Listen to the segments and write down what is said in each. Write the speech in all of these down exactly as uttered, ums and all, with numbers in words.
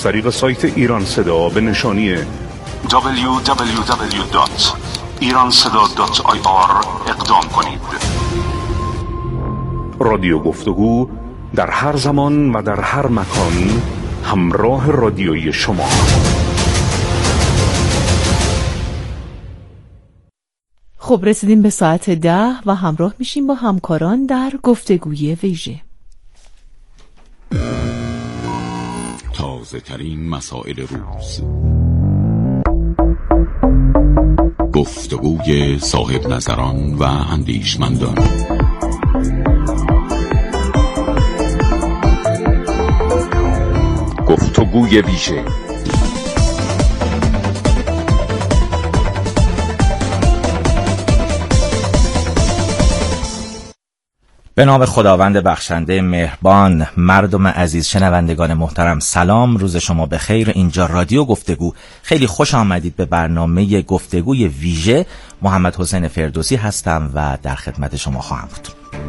طریق سایت ایران صدا به نشانی دبلیو دبلیو دبلیو دات ایران صدا دات آی آر اقدام کنید. رادیو گفتگو در هر زمان و در هر مکان همراه رادیوی شما. خب رسیدیم به ساعت ده و همراه میشیم با همکاران در گفتگوی ویژه. تازه ترین مسائل روز، گفتگوی صاحب نظران و اندیشمندان، گفتگوی ویژه. به نام خداوند بخشنده مهربان. مردم عزیز، شنوندگان محترم، سلام، روز شما بخیر. اینجا رادیو گفتگو. خیلی خوش آمدید به برنامه گفتگوی ویژه. محمد حسین فردوسی هستم و در خدمت شما خواهم بود.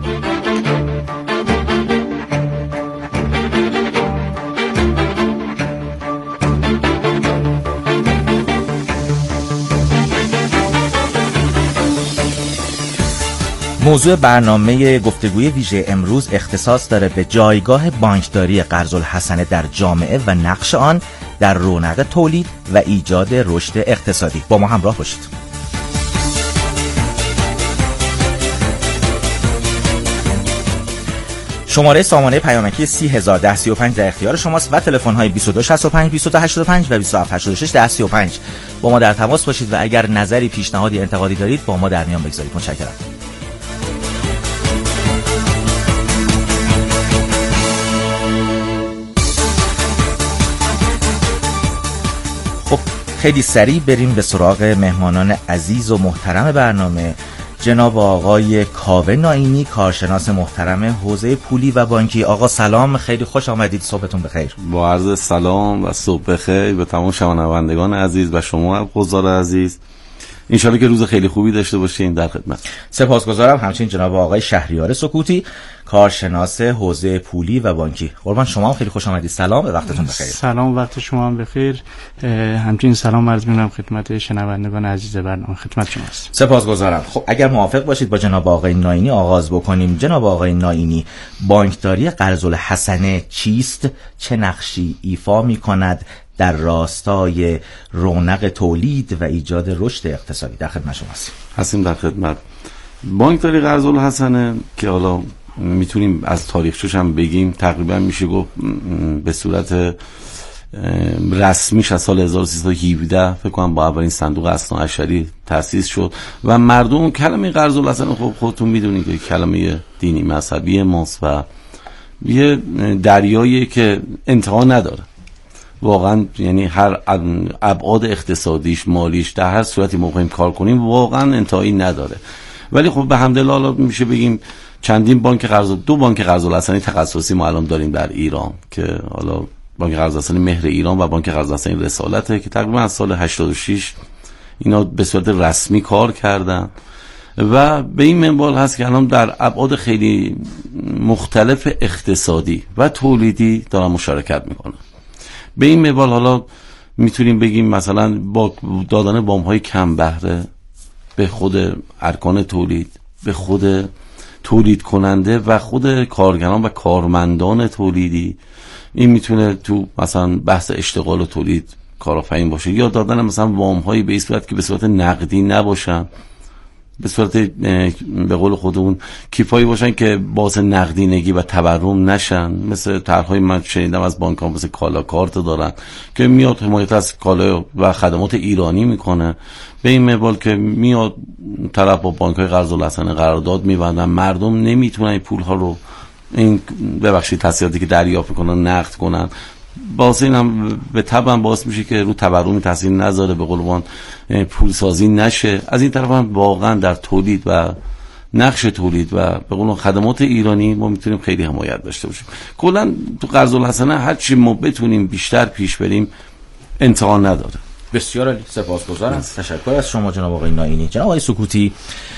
موضوع برنامه گفتگوی ویژه امروز اختصاص داره به جایگاه بانکداری قرض‌الحسنه در جامعه و نقش آن در رونق تولید و ایجاد رشد اقتصادی. با ما همراه باشید. شماره سامانه پیامکی سی هزار ده سی و پنج در اختیار شماست و تلفن های بیست و دو شصت و پنج بیست و دو هشتاد و پنج و بیست و هفت هشتاد و شش ده سی و پنج. با ما در تماس باشید و اگر نظری، پیشنهادی، انتقادی دارید با ما در میان بگذارید. متشکرم. خب خیلی سریع بریم به سراغ مهمانان عزیز و محترم برنامه. جناب آقای کاوه ناینی، کارشناس محترم حوزه پولی و بانکی. آقا سلام، خیلی خوش آمدید، صبحتون بخیر. با عرض سلام و صبح بخیر به تمام شنوندگان عزیز و شما حضار عزیز. انشالله که روز خیلی خوبی داشته باشین. در خدمت. سپاسگزارم. همچنین جناب آقای شهریار سکوتی، کارشناس حوزه پولی و بانکی. قربان شما هم خیلی خوش آمدید. سلام، وقتتون بخیر. سلام، وقت شما هم بخیر. همچنین سلام عرض می‌کنم خدمت شنوندگان عزیز برنامه. خدمت شماست. سپاسگزارم. خب اگر موافق باشید با جناب آقای ناینی آغاز بکنیم. جناب آقای ناینی، بانکداری قرض‌الحسنه چیست؟ چه نقشی ایفا می‌کند در راستای رونق تولید و ایجاد رشد اقتصادی؟ در خدمت شماست. هستیم در خدمت. بانکداری قرض‌الحسنه که حالا میتونیم از تاریخچه‌ش هم بگیم، تقریبا میشه گفت به صورت رسمیش از سال هزار و سیصد و هفده فکر کنم با اولین صندوق اثنا عشری تأسیس شد و مردم کلمه قرض‌الحسنه خب خودتون میدونید که کلمه دینی مذهبی ماست و یه دریایی که انتها نداره واقعا. یعنی هر ابعاد اقتصادیش، مالیش، در هر صورتی موقعیم کار کنیم واقعا انتهایی نداره. ولی خب به حمدالله حالا میشه بگیم چندین بانک قرض، دو بانک قرض‌الحسنه تخصصی ما الان داریم در ایران که حالا بانک قرض‌الحسنه مهر ایران و بانک قرض‌الحسنه رسالته که تقریبا از سال هشتاد و شش اینا به صورت رسمی کار کردن و به این منوال هست که الان در ابعاد خیلی مختلف اقتصادی و تولیدی دارن مشارکت میکنن. به این منوال حالا میتونیم بگیم مثلا با دادن وام‌های کم بهره به خود ارکان تولید، به خود تولید کننده و خود کارگران و کارمندان تولیدی، این میتونه تو مثلا بحث اشتغال و تولید کارآفرین باشه، یا دادن مثلا وام‌هایی به این صورت که به صورت نقدی نباشن، به صورت به قول خودمون کیفایی باشن که باعث نقدینگی و تورم نشن. مثل طرح‌های من شنیدم از بانک‌ها مثل کالا کارت دارن که میاد حمایت از کالا و خدمات ایرانی میکنه. به این منوال که میاد طرف با بانک‌های قرض‌الحسنه قرارداد می‌بندن، مردم نمیتونن این پول‌ها رو، این ببخشید تسهیلاتی که دریافت میکنن نقد کنن. باعث این هم به طبع باعث میشه که رو تورمی تاثیر نذاره، به قول من پول سازی نشه. از این طرف هم واقعا در تولید و نقش تولید و به قول خدمات ایرانی ما میتونیم خیلی حمایت داشته باشیم. کلا تو قرض‌الحسنه هر چی ما بتونیم بیشتر پیش بریم انتها نداره. بسیار عالی، سپاسگزارم. تشکر از شما جناب آقای ناینی. جناب آقای سکوتی،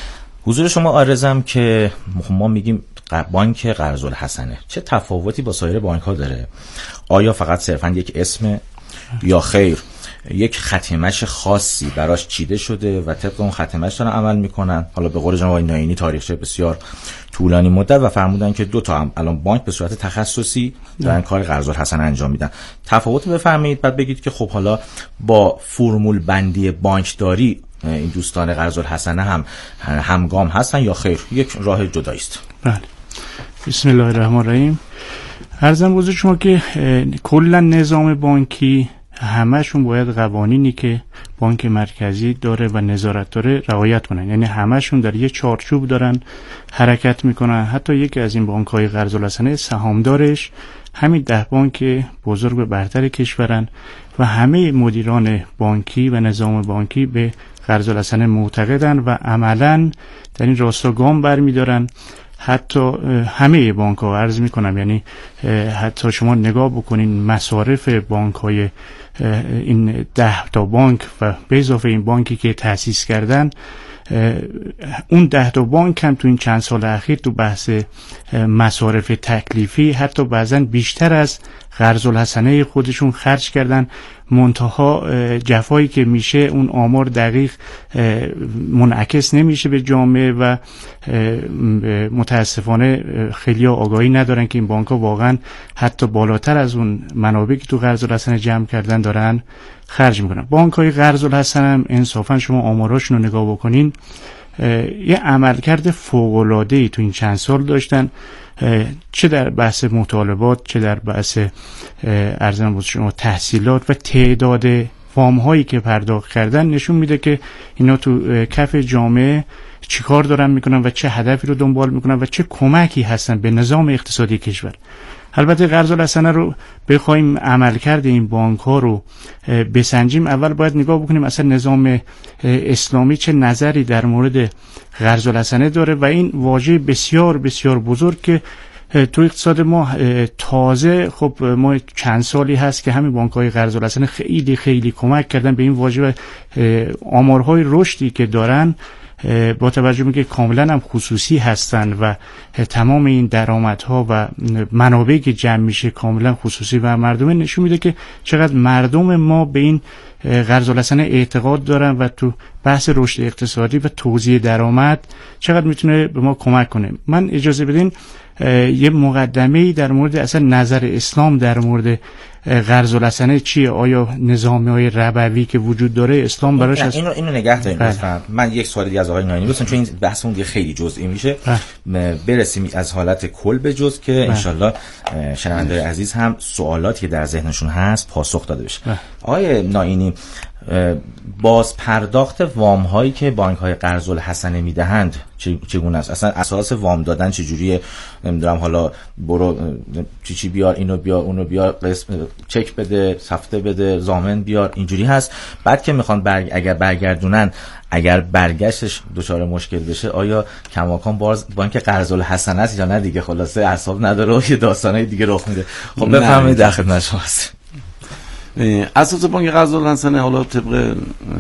حضور شما عارضم که ما میگیم بانک قرض الحسنه چه تفاوتی با سایر بانک ها داره؟ آیا فقط صرفا یک اسم یا خیر یک ختمش خاصی براش چیده شده و طبق اون ختمش دارن عمل میکنن؟ حالا به قول جناب ناینی تاریخچه بسیار طولانی مدت و فرمودن که دو تا هم الان بانک به صورت تخصصی دارن کار قرض الحسنه انجام میدن. تفاوت بفرمایید، بعد بگید که خب حالا با فرمول بندی بانکداری این دوستان قرض الحسنه هم همگام هستن یا خیر یک راه جدایی است؟ بله. بسم الله الرحمن الرحیم. عرضم حضور شما که کلا نظام بانکی همه‌شون باید قوانینی که بانک مرکزی داره و نظارت داره رعایت کنن، یعنی همه‌شون در یک چارچوب دارن حرکت میکنن. حتی یکی از این بانک‌های قرض الحسنه سهامدارش همین ده بانک بزرگ و برتر کشورن و همه مدیران بانکی و نظام بانکی به قرض الحسنه معتقدن و عملاً در این راستا گام برمی‌دارن. حتی همه بانک ها عرض می کنم، یعنی حتی شما نگاه بکنین مصارف بانک های این ده تا بانک و به اضافه این بانکی که تأسیس کردن، اون ده تا بانک هم تو این چند سال اخیر تو بحث مصارف تکلیفی حتی بعضا بیشتر از قرض الحسنه خودشون خرج کردن. منتها جفایی که میشه اون آمار دقیق منعکس نمیشه به جامعه و متاسفانه خیلی آگاهی ندارن که این بانک ها واقعا حتی بالاتر از اون منابعی که تو قرض الحسنه جمع کردن دارن خرج میکنن. بانک های قرض الحسنه هم انصافا شما آماراشون رو نگاه بکنین یه عملکرد فوق‌العاده‌ای تو این چند سال داشتن، چه در بحث مطالبات چه در بحث ارزم بود شما تحصیلات و تعداد وام هایی که پرداخت کردن نشون میده که اینا تو کف جامعه چیکار دارن میکنن و چه هدفی رو دنبال میکنن و چه کمکی هستن به نظام اقتصادی کشور. البته قرض الحسنه رو بخوایم عملکرد این بانک ها رو بسنجیم، اول باید نگاه بکنیم اصلا نظام اسلامی چه نظری در مورد قرض الحسنه داره و این واژه بسیار بسیار بزرگ که تو اقتصاد ما تازه خب ما چند سالی هست که همین بانک های قرض الحسنه خیلی خیلی کمک کردن به این واژه و آمارهای رشدی که دارن با توجه به که کاملا هم خصوصی هستن و تمام این درآمدها و منابعی که جمع میشه کاملا خصوصی و مردمه، نشون میده که چقدر مردم ما به این قرض الحسنه اعتقاد دارن و تو بحث رشد اقتصادی و توزیع درآمد چقدر میتونه به ما کمک کنه. من اجازه بدین یه مقدمه‌ای در مورد اصلا نظر اسلام در مورد قرض الحسنه چیه؟ آیا نظامی‌های ربوی که وجود داره اسلام براش هست؟ اینو اینو نگه داریم لطفاً. من یک سوال دیگه از آقای ناینی بپرسم چون این بحثمون دیگه خیلی جزئی میشه. برسیم از حالت کل به جزء که انشالله شنونده‌های عزیز هم سوالاتی که در ذهنشون هست پاسخ داده بشه. آقای ناینی، باز پرداخت وام هایی که بانک های قرض الحسنه میدهند چگونه است؟ اصلا اساس وام دادن چجوریه؟ نمیدونم حالا برو چی چی بیار، اینو بیار اونو بیار، قسم چک بده، هفته بده، ضامن بیار، اینجوری هست؟ بعد که میخوان برگ... اگر برگردونن، اگر برگشتش دچار مشکل بشه، آیا کماکان باز بانک قرض الحسنه است یا نه دیگه خلاصه اعصاب نداره و یه داستانای دیگه رخ میده؟ خب بفرمایید در خدمت شماست. اساس بانک قرض الحسنه حالا طبق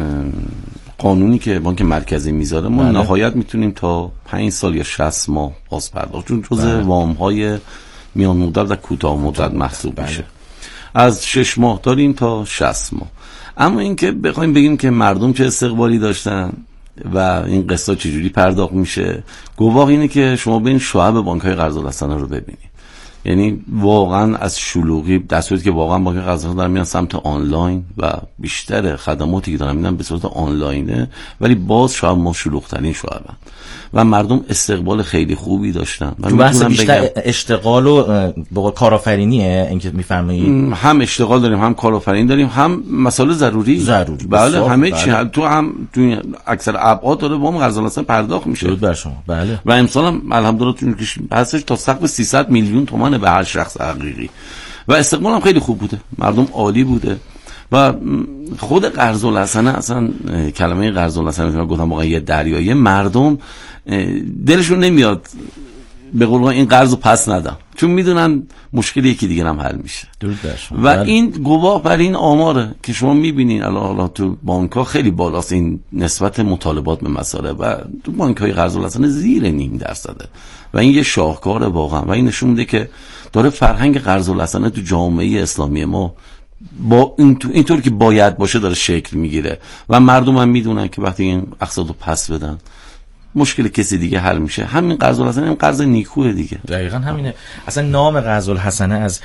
قانونی که بانک مرکزی میذاره ما بله. نهایت میتونیم تا پنج سال یا شصت ماه باز پرداخت، چون جزء وام های میان مدت و کوتاه مدت محسوب بله. میشه. از شش ماه داریم تا شصت ماه. اما اینکه بخوایم بگیم که مردم چه استقبالی داشتن و این قسطا چجوری پرداخت میشه، گواه اینه که شما ببین شعب بانک های قرض الحسنه رو ببینید. یعنی واقعا از شلوغی در صورتی که واقعا بانک قرض الحسنه دارن میان سمت آنلاین و بیشتر خدماتی که دارن میدن به صورت آنلاینه، ولی باز شاید ما شلوغ‌ترین شعبن و مردم استقبال خیلی خوبی داشتن. تو بحث بیشتر اشتغال و به کارآفرینیه اینکه میفرمایید؟ هم اشتغال داریم، هم کارآفرینی داریم، هم مسائل ضروری ضروری بله همه بله. چی هم. تو هم تو اکثر ابعاد داره وام قرض الحسنه پرداخت میشه. درود بر شما. بله. و امسال هم الحمدلله تو هستش تا سقف سیصد میلیون تومان به هر شخص حقیقی و استقبال هم خیلی خوب بوده، مردم عالی بوده و خود قرض الحسنه اصلا کلمه قرض الحسنه که گفتم واقعا یه دریایی، مردم دلشون نمیاد به قول این قرض رو پس ندم، چون میدونن مشکل یکی دیگه هم حل میشه. و این گواه بر این آماره که شما میبینین الان تو بانک‌ها خیلی بالاست این نسبت مطالبات به مساله و تو بانک‌های قرض الحسنه زیر نیم درصده و این یه شاهکاره واقعا و این نشون میده که داره فرهنگ قرض الحسنه تو جامعه اسلامی ما با اینطور که باید باشه داره شکل میگیره و مردم هم میدونن که وقتی این اقساط رو پس بدن مشکل کسی دیگه حل میشه. همین قرض الحسنه این قرض نیکوه دیگه. دقیقاً همینه. اصلا نام قرض الحسنه از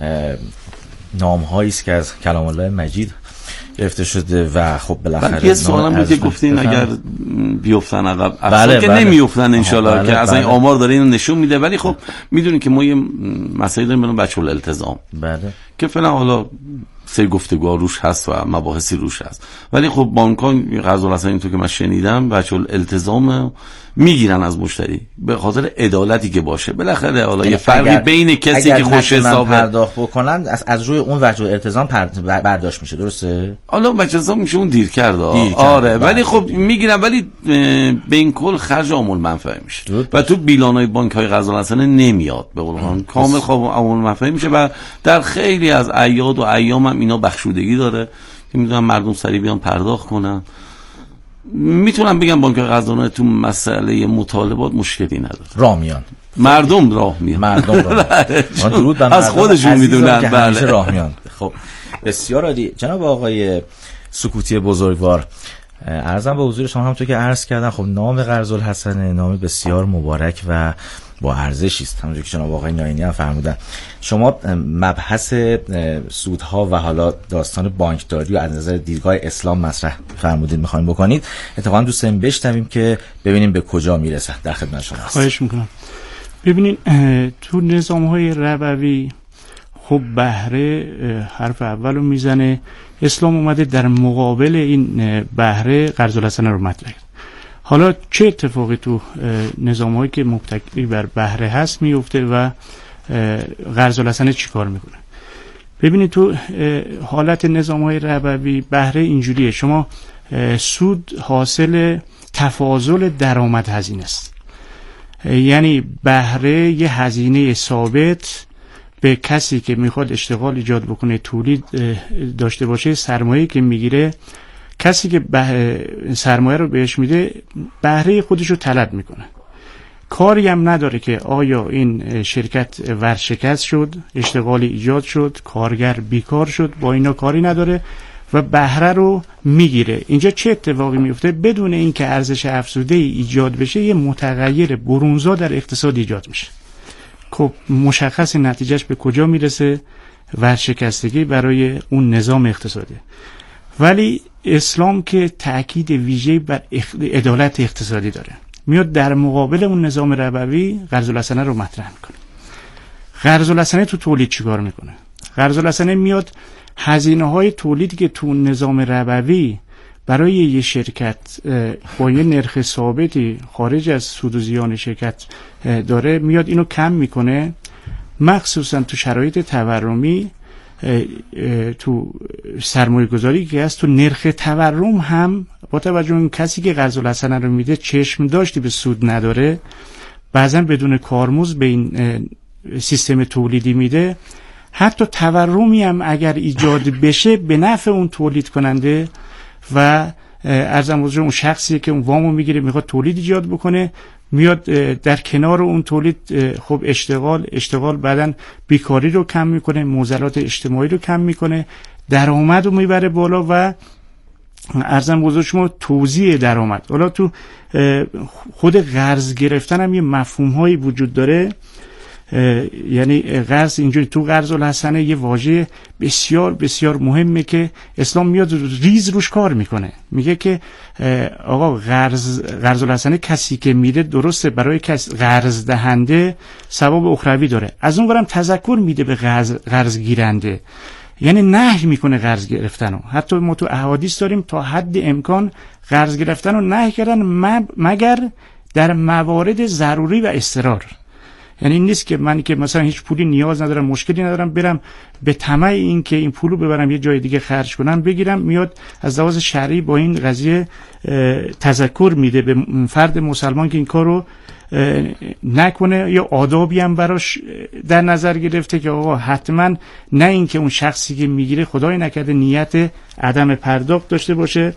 نام‌هایی است که از کلام الله مجید گرفته شده و خب بالاخره یه سوالم بود که گفتین اگر بیفتن عقب بله که بله. نمیافتن ان شاءالله بله که از این بله. آمار داره اینو نشون میده، ولی خب میدونین که ما یه مسائلی داریم به نام بچه الالتزام بله که فعلا حالا سری گفتگوها روش هست و مباحثی روش هست، ولی خب بانک‌ها قرض الحسنه اینطور که من شنیدم بچه الالتزام میگیرن از مشتری به خاطر عدالتی که باشه. بالاخره حالا یه فرقی بین کسی که خوش حسابه پرداخت بکنن از, از روی اون وجه التزام برداشت میشه، درسته؟ حالا بچه التزام میشه اون دیر کرده آره، ولی خب میگیرن ولی به این کل خرج عامل منفعه میشه و تو بیلانای بانک‌های قرض الحسنه نمیاد به قول من کامل خب عامل منفعه میشه و در خیلی از اعیاد و ایام هم اینا بخشودگی داره که میدونن مردم سریع بیان پرداخت کنن. میتونم بگم بانک قرض الحسنه تو مسئله مطالبات مشکلی نداره، راه میان مردم راه میان مردم راه درود از خودشون میدونن بله راه میان. خب بسیار عالی جناب آقای سکوتی بزرگوار، عرضم به حضور شما همونطور که عرض کردم خب نام قرض الحسنه نام بسیار مبارک و با ارزشی است، همونجوری که جناب آقای ناینی هم فرمودن. شما مبحث سودها و حالا داستان بانکداری و از نظر دیدگاه اسلام مطرح فرمودید می‌خوایم بکنید، اتفاقا دوست داریم بشنویم که ببینیم به کجا میرسه. در خدمت شما هستم. خواهش میکنم. ببینید تو نظام‌های ربوی خب بهره حرف اولو میزنه، اسلام اومده در مقابل این بهره قرض الحسنه رو مطرح کرد. حالا چه اتفاقی تو نظام‌هایی که مبتکی بر بهره هست میفته و قرض الحسنه چیکار میکنه؟ ببینید تو حالت نظام‌های ربوی بهره اینجوریه، شما سود حاصل تفاضل درآمد هزینه است، یعنی بهره یه هزینه ثابت به کسی که میخواد اشتغال ایجاد بکنه تولید داشته باشه سرمایه که میگیره، کسی که سرمایه رو بهش میده بهره خودش رو طلب میکنه، کاری هم نداره که آیا این شرکت ورشکست شد، اشتغالی ایجاد شد، کارگر بیکار شد، با اینا کاری نداره و بهره رو میگیره. اینجا چه اتفاقی میفته؟ بدون اینکه ارزش افزوده ای ایجاد بشه یه متغیر برونزا در اقتصاد ایجاد میشه. خب مشخص نتیجهش به کجا میرسه؟ ورشکستگی برای اون نظام اقتصادی. ولی اسلام که تأکید ویژه‌ای بر عدالت اقتصادی داره، میاد در مقابل اون نظام ربوی قرض الحسنه رو مطرح میکنه. قرض الحسنه تو تولید چیکار میکنه؟ قرض الحسنه میاد هزینه‌های تولیدی که تو نظام ربوی برای یه شرکت با یه نرخ ثابتی خارج از سود و زیان شرکت داره میاد اینو کم میکنه، مخصوصا تو شرایط تورمی تو سرمایه گذاری که هست تو نرخ تورم هم با توجه این کسی که قرض الحسنه رو میده چشم داشتی به سود نداره، بعضا بدون کارمزد به این سیستم تولیدی میده، حتی تورمی هم اگر ایجاد بشه به نفع اون تولید کننده و ارزم بزرگ اون شخصی که اون وامو میگیره میخواد تولید ایجاد بکنه، میاد در کنار اون تولید خب اشتغال اشتغال بعدن بیکاری رو کم میکنه، معضلات اجتماعی رو کم میکنه، درآمد رو میبره بالا و ارزم بزرگ شما توزیع درآمد. حالا تو خود قرض گرفتن هم یه مفهوم هایی وجود داره، یعنی قرض اینجوری تو قرض الحسنه یه واژه بسیار بسیار مهمه که اسلام میاد ریز روش کار میکنه، میگه که آقا قرض قرض الحسنه کسی که میده درسته برای کس قرض دهنده ثواب اخروی داره، از اون برم تذکر میده به قرض قرض گیرنده، یعنی نهی میکنه قرض گرفتنو. حتی ما تو احادیث داریم تا حد امکان قرض گرفتنو نهی کردن مگر در موارد ضروری و اضطرار، یعنی این نیست که من که مثلا هیچ پولی نیاز ندارم، مشکلی ندارم، برم به طمع این که این پولو ببرم یه جای دیگه خرج کنم بگیرم. میاد از لحاظ شرعی با این قضیه تذکر میده به فرد مسلمان که این کارو نکنه، یا آدابی هم براش در نظر گرفته که آقا حتما نه این که اون شخصی که میگیره خدای نکرده نیت عدم پرداخت داشته باشه.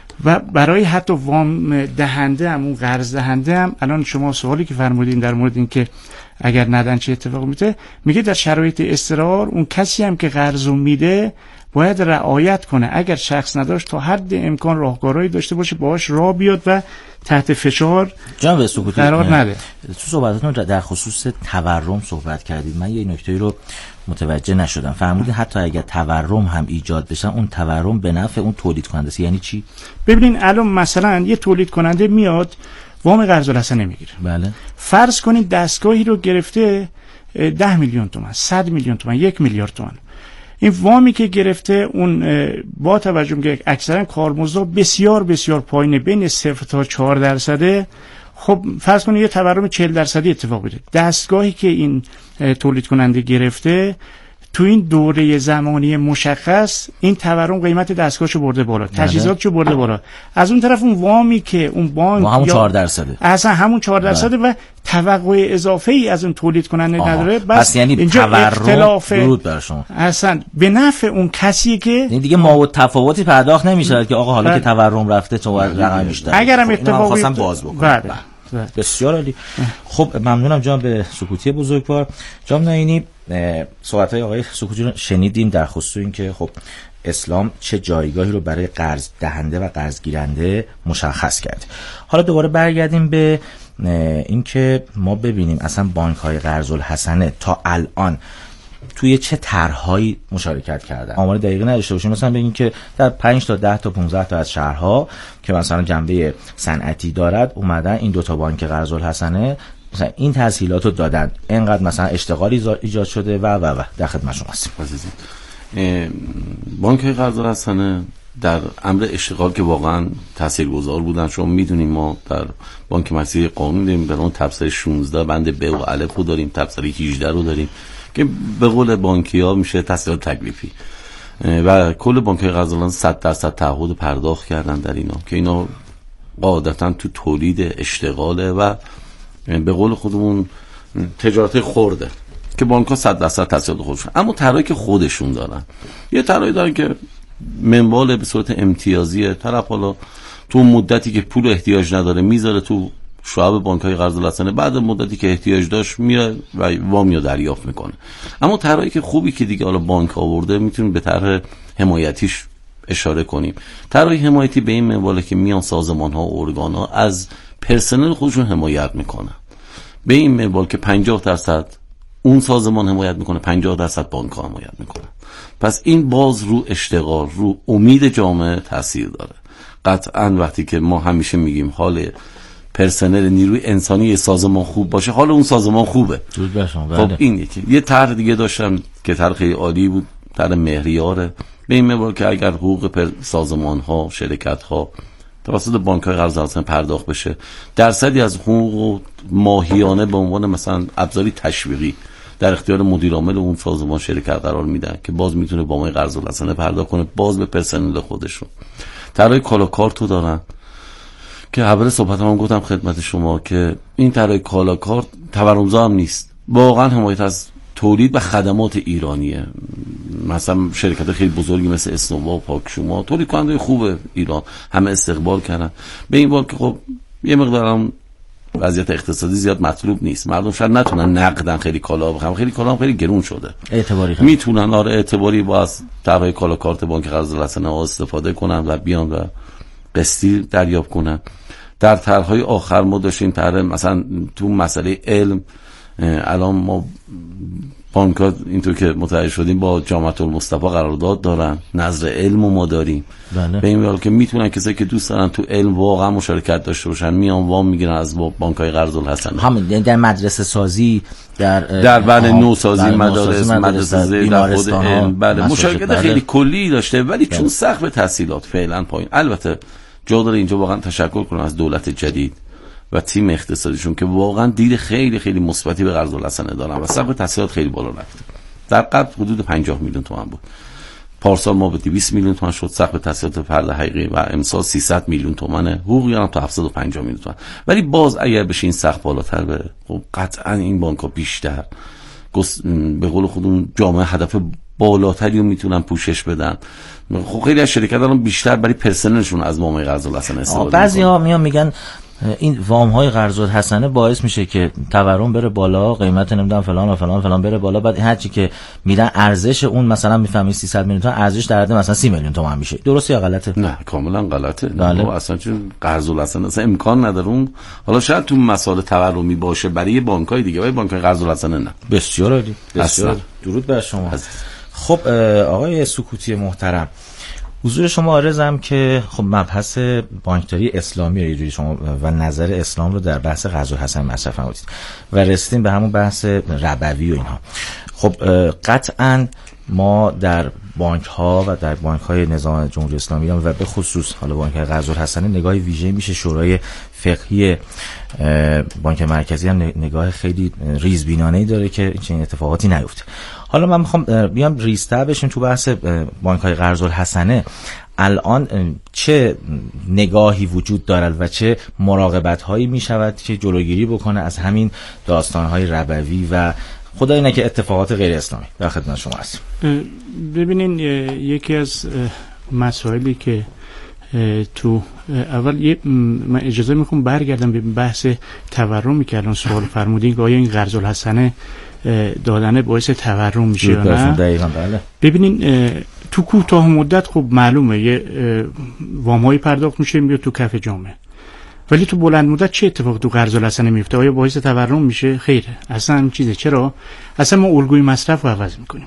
و برای حتی وام دهنده هم، اون قرض دهنده هم، الان شما سوالی که فرمودین در مورد این که اگر ندن چه اتفاقی میفته، میگه در شرایط اضطرار اون کسی هم که قرض میده باید رعایت کنه. اگر شخص نداشت تا حد امکان راهکارهایی داشته باشه باهاش راه بیاد و تحت فشار جناب سکوتی قرار نده. تو صحبتاتون در خصوص تورم صحبت کردید، من یه نکته‌ای رو متوجه نشدم. فرمودید حتی اگر تورم هم ایجاد بشه اون تورم به نفع اون تولید کننده است، یعنی چی؟ ببینین الان مثلا یه تولید کننده میاد وام قرض الحسنه میگیره. بله. فرض کنید دستگاهی رو گرفته ده میلیون تومان، صد میلیون تومان، یک میلیارد تومان. این وامی که گرفته اون با توجه که اکثرا کارمزدها بسیار بسیار پایینه، بین صفر تا چهار درصده، خب فرض کنید یه تورم چهل درصدی اتفاق بیفته. دستگاهی که این تولید کننده گرفته تو این دوره زمانی مشخص این تورم قیمت دستگاهشو برده بالا، تجهیزاتشو برده بالا. از اون طرف اون وامی که اون بانک همون چهار درصده، اصلا همون چهار درصده و توقع اضافه ای از اون تولید کننده نداره. بس یعنی اینجا اختلاف درود بر شما اصلا به نفع اون کسی که این دیگه ما تفاوتی پرداخت نمیشه که آقا حالا که تورم رفته تو رقم بیشتر، اگرم اتفاقی خواستم باز بکنم. بسیار عالی. خب ممنونم جناب سکوتی بزرگوار. جناب نعینی، صحبت‌های آقای سکوتی رو شنیدیم در خصوص اینکه خب اسلام چه جایگاهی رو برای قرض دهنده و قرض گیرنده مشخص کرد. حالا دوباره برگردیم به اینکه ما ببینیم اصلا بانک‌های قرض الحسنه تا الان توی چه طرح‌هایی مشارکت کردن. آمار دقیقی نداشته باشیم، مثلا بگیم که در پنج تا ده تا پانزده تا از شهرها که مثلا جنبه صنعتی دارد اومدن این دو تا بانک قرض الحسنه مثلا این تسهیلات رو دادن، اینقدر مثلا اشتغالی ایجاد شده و و و در خدمت شما هستیم. بانک قرض الحسنه در امر اشتغال که واقعا تاثیرگذار بودن. شما میدونیم ما در بانک مرکزی قانون داریم، به اون تبصره شانزده بند ب و الف رو داریم، تبصره هجده رو داریم که به قول بانکی‌ها میشه تسهیلات تکلیفی و کل بانک‌های قرض الحسنه صد درصد تعهد پرداخت کردن در اینا که اینا قاعدتاً تو تولید اشتغاله و به قول خودمون تجارت خرده که بانک‌ها صد درصد تسهیلات خودشون، اما طرحی که خودشون دارن. یه طرحی دارن که منوال به صورت امتیازیه، طرف حالا تو مدتی که پول احتیاج نداره میذاره تو شعب بانک‌های قرض الحسنه، بعد مدتی که احتیاج داشت میاد و وامیو دریافت میکنه. اما طرحی که خوبی که دیگه حالا بانک آورده میتونیم به طرح حمایتیش اشاره کنیم. طرح حمایتی به این منواله که میان سازمان‌ها و ارگان‌ها از پرسنل خودشون حمایت میکنن، به این منوال که پنجاه درصد اون سازمان حمایت میکنه، پنجاه درصد بانک‌ها حمایت میکنه. پس این باز رو اشتغال، رو امید جامعه تاثیر داره. قطعاً وقتی که ما همیشه میگیم حال پرسنل نیروی انسانی سازمان خوب باشه، حال اون سازمان خوبه. خب این یکی. یه طرح دیگه داشتم که طرح خیلی عالی بود، طرح مهریاره، به این منوال که اگر حقوق سازمان‌ها، شرکت‌ها توسط بانک‌های قرض الحسنه پرداخت بشه، درصدی از حقوق ماهیانه به عنوان مثلا ابزاری تشویقی در اختیار مدیر عامل اون سازمان شرکت قرار میدن که باز میتونه وام قرض الحسنه پرداخت کنه، باز به پرسنل خودشون. طرح کالا کارتو دارن که اول صحبت هم گفتم خدمت شما که این طرح کالا کارت تورمزا هم نیست، واقعا حمایت از تولید و خدمات ایرانیه. مثلا شرکت خیلی بزرگی مثل اسنوا و پاکشوما تولید کننده خوبه ایران، همه استقبال کردن. به این بار که خب یه مقدار هم وضعیت اقتصادی زیاد مطلوب نیست، مردم شاید نتونن نقدن خیلی کالا بخرن، خیلی کالا هم خیلی گرون شده، اعتباری خیلی. میتونن آره اعتباری با از طرح کالا کارت بانک قرض الحسنه استفاده کنن و بیان و قسطی دریافت کنن. در طرح‌های آخر ما داشتیم طرح مثلا تو مسئله علم، الان ما بانک‌ها اینطور که متوجه شدیم با جامعه المصطفی قرارداد دارن، نظر علم ما داریم. بله. به این حال که میتونن کسایی که دوست دارن تو علم واقعا مشارکت داشته باشن میان وام میگیرن از بانک‌های قرض الحسنه. همین یعنی در مدرسه سازی، در در بله نوسازی مدارس، مدرسه در خود علم، بله مشارکت خیلی کلی داشته، ولی بله. چون سقف تحصیلات فعلا پایین. البته جا داره اینجا واقعا تشکر کنم از دولت جدید و تیم اقتصادیشون که واقعا دید خیلی خیلی مثبتی به قرض الحسنه دارن و سقف تسهیلات خیلی بالا رفته. در قبل حدود پنجاه میلیون تومان بود، پارسال ما به دویست میلیون تومان شد سقف تسهیلات فرد حقیقی و امسال سیصد میلیون تومانه، حقوقی هم تا هفتصد و پنجاه میلیون تومان. ولی باز اگر بشه این سقف بالاتر بره، خب قطعا این بانک‌ها بیشتر به قول خودمون جامعه هدف بالاتری رو میتونن پوشش بدن. خب خیلی از شرکت‌ها الان بیشتر برای پرسنلشون از وام قرض الحسنه استفاده می‌کنن. بعضی‌ها میان میگن این وام های قرض الحسنه باعث میشه که تورم بره بالا، قیمت نمیدونم فلان و فلان فلان بره بالا، بعد هر چی که میدن ارزش اون مثلا میفهمی سیصد میلیون تومان ارزش در حد مثلا سی میلیون تومان میشه. درسته یا غلطه؟ نه کاملا غلطه. بله. نه اصلا چون قرض الحسنه اصلا امکان نداره اون، حالا شاید تو مسائل تورمی باشه برای بانک‌های دیگه، ولی بانک‌های قرض الحسنه نه. بسیار عالی، بسیار درود بر شما. خب آقای سکوتی محترم، حضور شما عرضم که خب مبحث بانکداری اسلامی رو یه جوری شما و نظر اسلام رو در بحث قرض الحسنه مطرح فرمودید و رسیدیم به همون بحث ربوی و اینها. خب قطعاً ما در بانک ها و در بانک های نظام جمهوری اسلامی و به خصوص حالا بانک قرض الحسنه نگاه ویژه میشه. شورای فقهی بانک مرکزی هم نگاه خیلی ریزبینانه‌ای داره که چنین اتفاقاتی نیفته. حالا من میخوام بیام ریزتر بشیم تو بحث بانک های قرض الحسنه. الان چه نگاهی وجود دارد و چه مراقبت هایی میشود که جلوگیری بکنه از همین داستان های ربوی و خدای نکنه اتفاقات غیر اسلامی؟ در خدمت شما هستیم. ببینین یکی از مسائلی که تو اول من اجازه میخوام برگردم به بحث تورمی که الان سوال فرمودین که آیا این قرض الحسنه دادن باعث تورم میشه یا نه؟ بله. ببینین تو کوتاه مدت خب معلومه یه وام‌های پرداخت میشه میاد تو کف جامعه، ولی تو بلند مدت چه اتفاقی تو قرض الحسنه میفته؟ آیا باعث تورم میشه؟ خیره، اصلا هم چیزه. چرا؟ اصلا ما الگوی مصرف رو عوض میکنیم.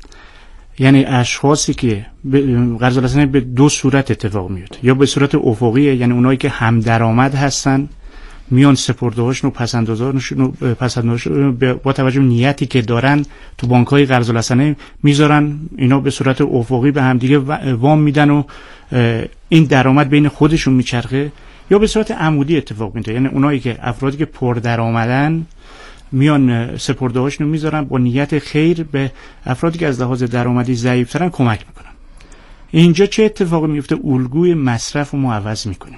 یعنی اشخاصی که قرض الحسنه به دو صورت اتفاق میفته، یا به صورت افقیه، یعنی اونایی که هم درآمد هستن میان سپرده‌هاشون و پس‌اندازه‌هاشون پس‌اندازه‌هاشون با توجه به نیتی که دارن تو بانک‌های قرض الحسنه میذارن، اینا به صورت افقی به هم دیگه وام میدن و این درآمد بین خودشون میچرخه، یا به صورت عمودی اتفاق میفته، یعنی اونایی که افرادی که پردرآمدن میان سپرده‌هاشون میذارن با نیت خیر به افرادی که از لحاظ درآمدی ضعیف‌ترن کمک میکنن. اینجا چه اتفاقی میفته؟ الگوی مصرف رو ما عوض میکنیم.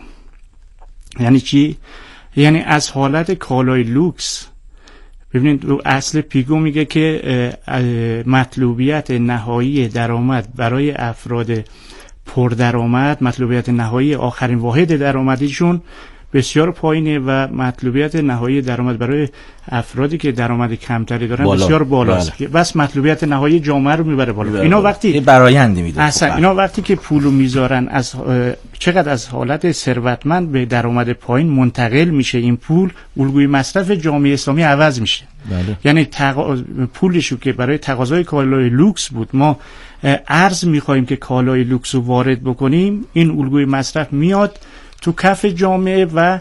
یعنی چی؟ یعنی از حالت کالای لوکس، ببینید اصل پیگو میگه که مطلوبیت نهایی درآمد برای افراد پردرآمد، مطلوبیت نهایی آخرین واحد درآمدیشون بسیار پایینه و مطلوبیت نهایی درآمد برای افرادی که درآمد کمتری دارن بالا. بسیار بالاست. بله. بس مطلوبیت نهایی جامعه رو میبره بالا. بالا. اینا وقتی برآیندی میده. اصلا اینا وقتی که پولو میذارن از چقدر از حالت ثروتمند به درآمد پایین منتقل میشه این پول، الگوی مصرف جامعه اسلامی عوض میشه. بله. یعنی تق... پولشو که برای تقاضای کالای لوکس بود ما ارز میخوایم که کالای لوکس رو وارد بکنیم، این الگوی مصرف میاد تو کف جامعه و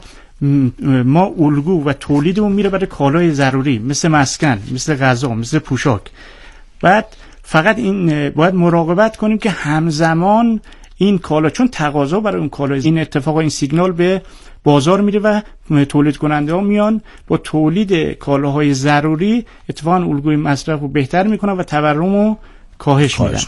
ما الگو و تولیدمون میره برای کالای ضروری مثل مسکن، مثل غذا، مثل پوشاک. بعد فقط این باید مراقبت کنیم که همزمان این کالا، چون تقاضا برای اون کالا، این اتفاق، این سیگنال به بازار میره و تولید کننده ها میان با تولید کالاهای ضروری اتفاقا الگوی مصرف رو بهتر میکنن و تورم رو کاهش میدن.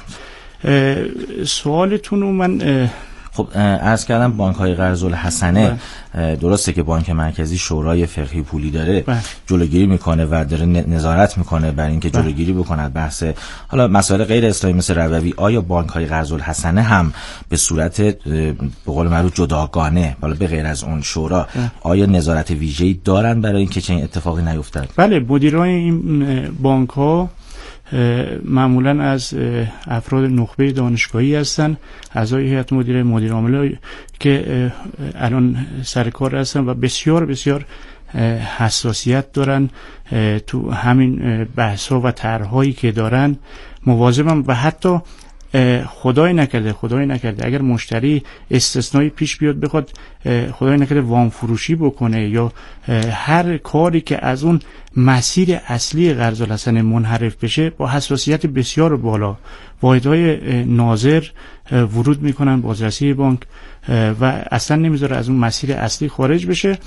سوالتون رو من خب عرض کردم بانک های قرض الحسنه درسته که بانک مرکزی شورای فقهی پولی داره بله. جلوگیری میکنه و داره نظارت میکنه بر اینکه بله. جلوگیری بکنه بحث حالا مسائل غیر اسلامی مثل ربوی. آیا بانک های قرض الحسنه هم به صورت به قول معروف جداگانه حالا به غیر از اون شورا بله. آیا نظارت ویژه‌ای دارن برای اینکه چنین اتفاقی نیفتد؟ بله، مدیران این بانک ها معمولا از افراد نخبه دانشگاهی هستن، اعضای هیئت مدیره، مدیر عامل که الان سر کار هستن و بسیار بسیار حساسیت دارن تو همین بحث‌ها و طرح‌هایی که دارن، مواظبن و حتی خدای نکرده خدای نکرده اگر مشتری استثنایی پیش بیاد بخواد خدای نکرده وام فروشی بکنه یا هر کاری که از اون مسیر اصلی قرض الحسنه منحرف بشه، با حساسیت بسیار بالا واحدهای ناظر ورود میکنن بازرسی بانک و اصلا نمیذاره از اون مسیر اصلی خارج بشه.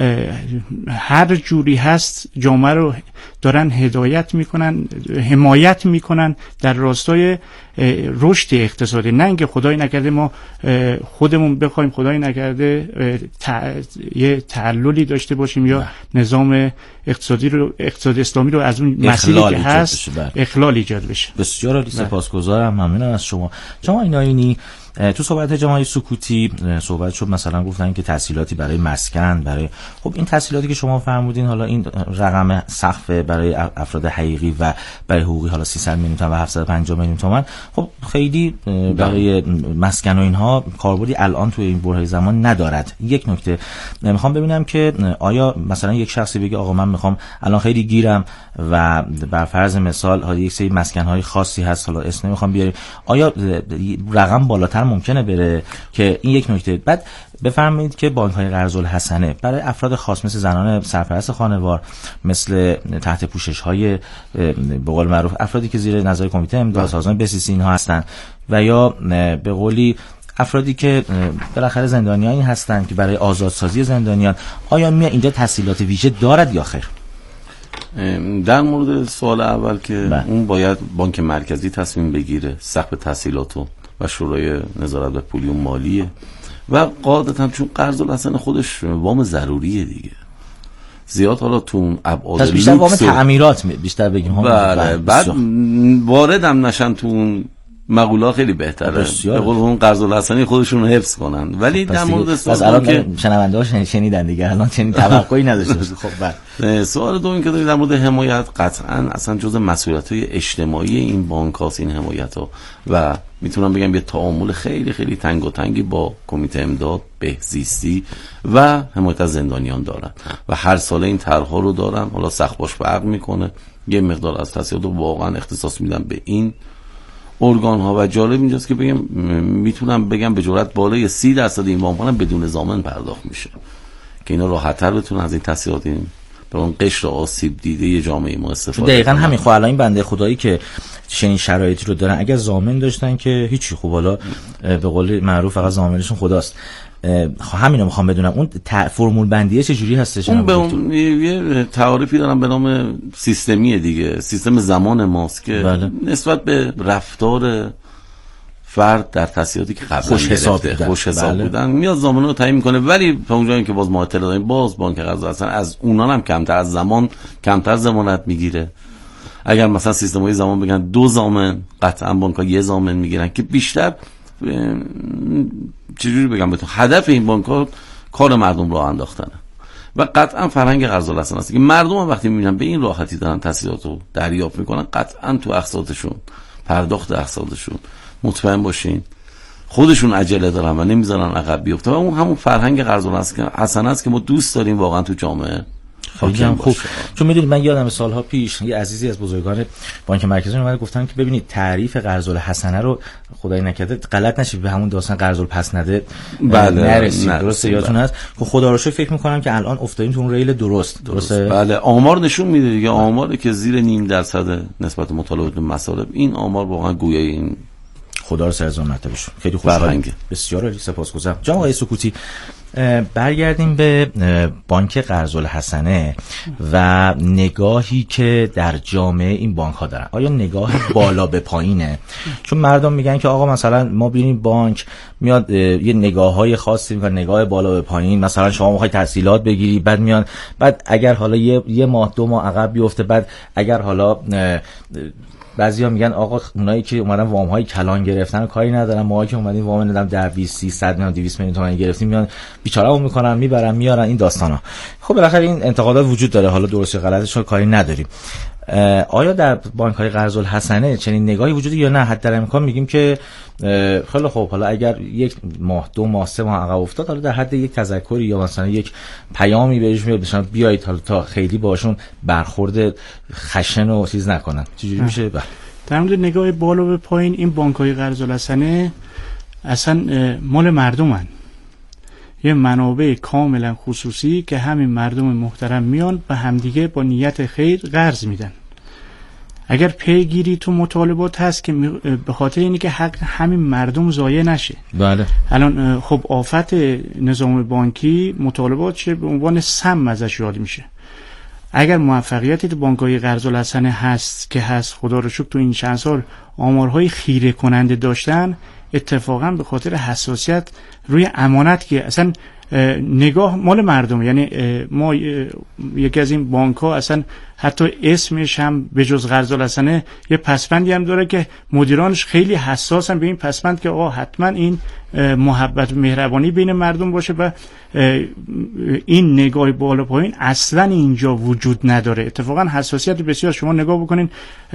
هر جوری هست جامعه رو دارن هدایت میکنن، حمایت میکنن در راستای رشد اقتصادی، نه اینکه خدای نکرده ما خودمون بخوایم خدای نکرده یه تعللی داشته باشیم یا نظام اقتصادی رو اقتصاد اسلامی رو از اون مسیری که هست اخلال ایجاد بشه. بسیار عالی، سپاسگزارم، ممنونم از شما. شما ایناینی تو صحبت جمعی سکوتی صحبت شد، مثلا گفتن که تسهیلاتی برای مسکن، برای خب این تسهیلاتی که شما فرمودین، حالا این رقم سقف برای افراد حقیقی و برای حقوقی حالا سیصد میلیون تومان و هفتصد و پنجاه میلیون تومان، خب خیلی برای مسکن و اینها کاربردی الان توی این برهه زمان ندارد. یک نکته میخوام ببینم که آیا مثلا یک شخصی بگه آقا من میخوام الان خیلی گیرم و بر فرض مثال حالا یک سری مسکن‌های خاصی هست، حالا اسم نمیخوام بیاریم، آیا رقم بالاتر ممکنه بره؟ که این یک نکته. بعد بفرمایید که بانک‌های قرض الحسنه برای افراد خاص مثل زنان سرپرست خانوار، مثل تحت پوشش‌های به قول معروف افرادی که زیر نظر کمیته امداد سازمان بسیسی اینها هستن، و یا به قولی افرادی که بالاخره زندانیانی هستن که برای آزادسازی زندانیان، آیا می اینجا تسهیلات ویژه دارد یا خیر؟ در مورد سوال اول که بله. اون باید بانک مرکزی تصمیم بگیره سقف تسهیلاتو و شورای نظارت و پولی و مالیه و قاعدتا چون قرض الحسنه خودش وام ضروریه دیگه، زیاد حالا تو ابعاد لوکس بیشتر وام تعمیرات بیشتر بگیم. بله، بعد واردم نشن تو اون مقوله خیلی بهتره، به قول اون قرض الحسنه خودشون رو حفظ کنن. ولی در مورد سوال که شنونده ها شنیدن دیگه، الان چنین توقعی نداشته باشه. خب بعد سوال دوم که در مورد حمایت، قطعا اصلا جزء مسئولیت‌های اجتماعی این بانک‌هاست این حمایت‌ها، و میتونم بگم یه تعامل خیلی خیلی تنگ و تنگی با کمیته امداد بهزیستی و حمایت از زندانیان دارن و هر ساله این طرح‌ها رو دارن. حالا سخت باش فرق میکنه، یه مقدار از تسهیلات رو واقعا اختصاص میدن به این ارگان ها و جالب اینجاست که بگم میتونم بگم به جرات بالای سی درصد این وام ها بدون ضامن پرداخت میشه که اینا راحت‌تر بتونن از این تسهیلات این به اون قشر آسیب دیده جامعه ما استفاده. دقیقاً همین. خب الان این بنده خدایی که چنین شرایطی رو دارن اگر ضامن داشتن که هیچی، خب حالا به قول معروف فقط ضامنشون خداست. خب همین رو میخوام بدونم اون فرمول بندیه چه جوری هستش؟ اون به اون یه تعریفی دارم به نام سیستمیه دیگه، سیستم زمان ماست که بله. نسبت به رفتار فرد در تسهیلاتی که قبلا خوش حساب بودن, خوش حساب بله. بودن میاد ضامن رو تعیین میکنه، ولی تا اونجایی که باز ما اطلاع داریم باز بانک قرض اصلا از اونان هم کمتر از زمان کمتر ضمانت میگیره. اگر مثلا سیستم‌های زمان بگن دو ضامن، قطعا بانک‌ها یه ضامن میگیرن که بیشتر چجوری بگم بهتون، هدف این بانک‌ها کار مردم راه انداختنه و قطعا فرهنگ قرض الحسنه است که مردم وقتی میبینن به این راحتی دارن تسهیلات رو دریافت میکنن، قطعا تو اقساطشون پرداخت اقساطشون مطمئن باشین خودشون عجله دارن و نمیذارن عقب بیفته و اون همون فرهنگ قرض الحسنه است که ما دوست داریم واقعا تو جامعه. خیلی خوب. چون میدونید من یادم سالها پیش یه عزیزی از بزرگان بانک مرکزی اومد گفتن که ببینید تعریف قرض الحسنه رو خدای نکرده غلط نشه به همون داستان قرض الپس نده بله نرسید. درسته یادتون هست که خدا رو شکر فکر میکنم که الان افتادیم تو اون ریل درست. درسته بله. آمار نشون میده دیگه، آماری که زیر نیم درصد نسبت مطالبات مصارف، این آمار واقعا گویای این خدا رو سرزان مرتبهشون. خیلی خوشحالم. بسیار عالی، سپاسگزارم. جناب آقای سکوتی، برگردیم به بانک قرض الحسنه و نگاهی که در جامعه این بانک ها دارن. آیا نگاه بالا به پایینه؟ چون مردم میگن که آقا مثلا ما بریم بانک میاد یه نگاه های خاصی میکنه، نگاه بالا به پایین، مثلا شما میخوای تسهیلات بگیری بعد میان بعد اگر حالا یه, یه ماه دو ماه عقب بیفته، بعد اگر حالا بعضیا میگن آقا اونایی که اومدن وام های کلان گرفتن کاری ندارن، ما که اومدیم وام ندادم در بیست صد میلیون دویست میلیون تومان گرفتیم میان بیچارهمون میکنن میبرن میارن این داستانا. خب بالاخره این انتقادات وجود داره، حالا درست یا غلطش رو کاری نداریم. آیا در بانک های قرض الحسنه چنین نگاهی وجودی یا نه؟ حتی در امکان میگیم که خیلی خوب حالا اگر یک ماه دو ماه سه ماه عقب افتاد، حالا در حد یک تذکری یا مثلا یک پیامی بهش میاد بشن بیایید حالا تا خیلی باشون برخورد خشن و چیز نکنن. چجوری میشه؟ در مورد نگاه بالا به پایین، این بانک های قرض الحسنه اصلا مال مردمن، یه منابع کاملا خصوصی که همین مردم محترم میان و همدیگه با نیت خیر قرض میدن. اگر پیگیری تو مطالبات هست که به خاطر اینی که حق همین مردم ضایع نشه. بله. الان خب آفت نظام بانکی مطالبات چه به عنوان سم ازش یاد میشه. اگر موفقیتی تو بانک‌های قرض الحسنه هست که هست، خدا رو شکر تو این چند سال آمارهای خیره کننده داشتن، اتفاقا به خاطر حساسیت روی امانت که اصلا نگاه مال مردم، یعنی ما یکی از این بانک ها اصلا حتی اسمش هم به جز قرض الحسنه یه پسوندی هم داره که مدیرانش خیلی حساسن به این پسوند که آقا حتما این محبت و مهربانی بین مردم باشه و این نگاه بالا پایین اصلا اینجا وجود نداره. اتفاقا حساسیت بسیار، شما نگاه بکنین